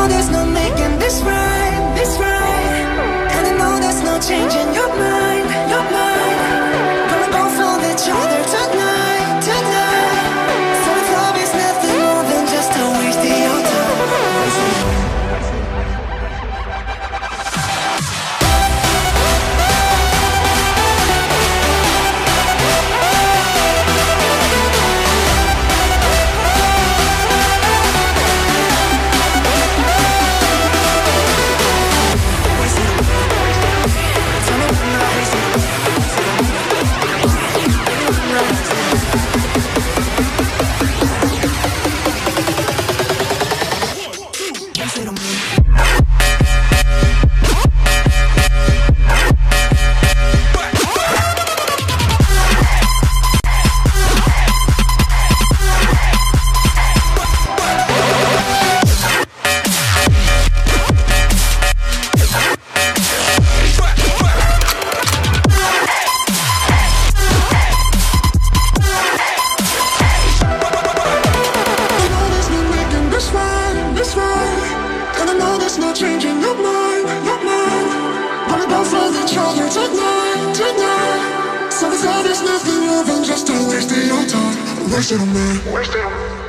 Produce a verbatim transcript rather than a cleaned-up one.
know there's no making this right, this right. And I know there's no changing your mind, your mind. Gonna go for each other tonight, tonight. So if love is nothing more than just a waste of your time. Changing your mind, your mind. Wanna go for each other tonight, tonight. So this love is nothing more than just a waste of your time, a waste of a man.